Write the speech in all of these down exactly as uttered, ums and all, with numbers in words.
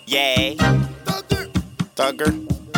Yay. Thugger. Thugger.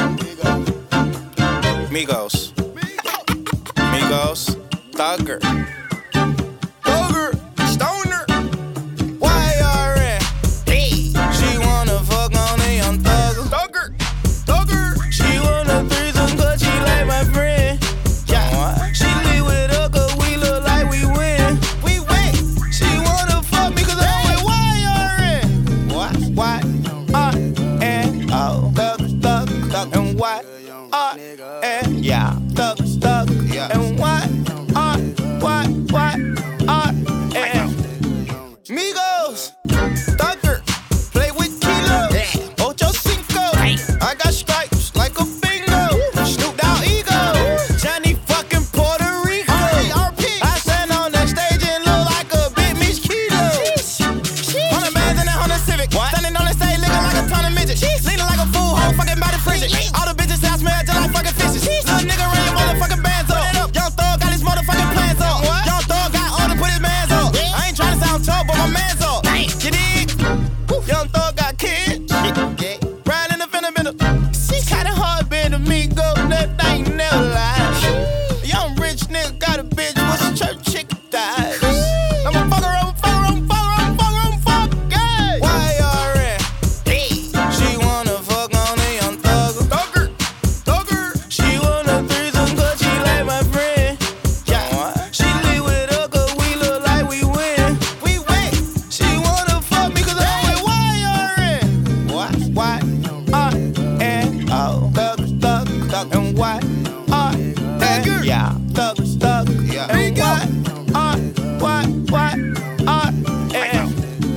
Migos. Migos. Thugger. Thugger. Stoner. Y R N. Hey. She wanna fuck on a young thugger. Thugger. Thugger. She wanna threesome cause she like my friend. Yeah. What? She live with her cause we look like we win. We win. She wanna fuck me cause I'm with Y R N. What? What? Uh, and, oh. Thug, thug, thug, and what? Uh, and, yeah. Thug, thug, and what? Uh, what, what? Uh, and. Migos, Thugger, play with Kilo, Ocho Cinco. I got stripes like a bingo. Snoop Dogg ego, Johnny fucking Puerto Rico. I stand on that stage and look like a big mosquito. Hundred bands in that Honda Civic, standing on the stage looking like a ton of midgets. Leaning like a fool, whole fucking body frigid. All the bitches I smell just like fucking fishes. Little nigga run your motherfucking bands up. Young Thug got his motherfucking plans up. Young Thug got all to put his mans up. I ain't trying to sound tough, but my man's up. You dig? Young Thug got kids. Riding in the fender bender. Kinda hard being a me go, that ain't never lied. Young rich nigga got a bitch with some church chick thighs. I'm a fucker, I'm a fucker, I'm a fucker, I'm a fucker, I'm a fucker, yeah. Y R N. She wanna fuck on a young thugger. Thugger, thugger. She wanna threesome cause she like my friend. Yeah. She live with her cause we look like we win. We win. She wanna fuck me cause I'm with Y R N. What? What? Uh, and, oh. Thug, thug, thug, and what? Uh, and, yeah. Thug, thug, and what? Uh, what, what? Uh, and.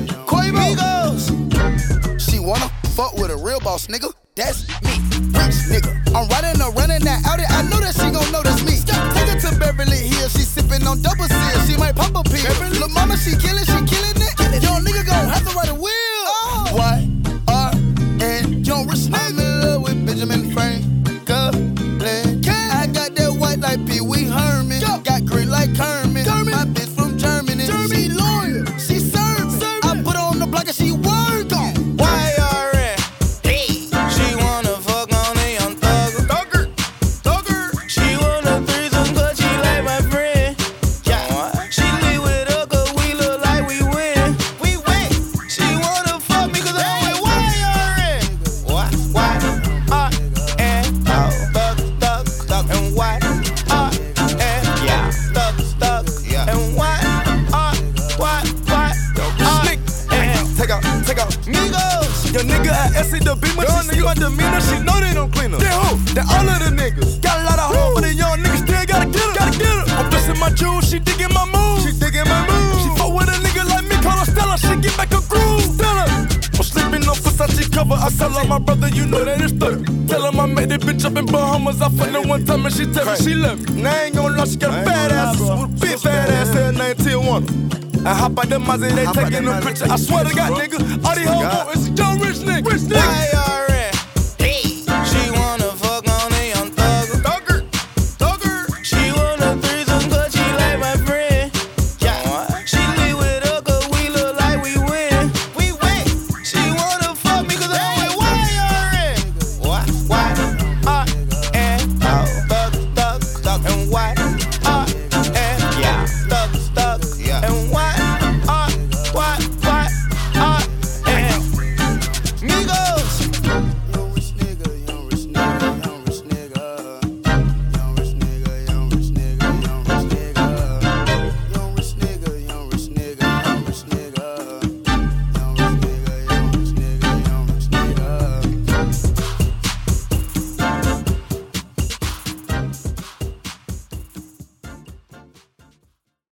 Migos. She wanna fuck with a real boss nigga. That's me, rich nigga. I'm riding or running that Audi. I know that she gon' notice me. Take her to Beverly Hills. She sippin' on double seal. She might pop a pill. Lil' mama, she killin', she killin' it. Young nigga gon' have to ride a wheel. Oh. Y R N. Young rich nigga. I'm in love with Benjamin Franklin. I got that white like Pee Wee Herman. Got green like Kermit. My bitch from Germany. She loyal. She serving. I put her on the block and she work on. Y R N. She wanna fuck on a young thugger. Thugger, thugger. She wanna threesome cause she like my friend. Yeah. She live with her cause we look like we win. We win. She wanna fuck me cause I'm with Y R N. What? What? Uh, and, oh. Thug, thug, thug, and what? Uh, and, yeah. Thug, thug, and what? Uh, what, what? Uh, and. Take out, take out. Migos. Your nigga at S C the Beamer, she see my demeanor, she know they don't clean her. Then who? Then all of the niggas. Got a lot of hoes, but the young niggas still gotta get her. Gotta get her. I'm blessing my jewels, she digging my moves. She digging my moves. She fuck with a nigga like me, call her Stella, she get back a groove. Stella. I'm sleeping on Versace cover, I sell her my brother, you know that it's third. Tell him I met that bitch up in Bahamas, I fucked her one time and she tell me she left me. Now I ain't gon' lie, she got a badass, with a big badass head, nineteen one. I hop out the Mazda, they taking a picture. I swear to God, nigga, all these hoes want is a young rich nigga. Rich nigga. Y R N.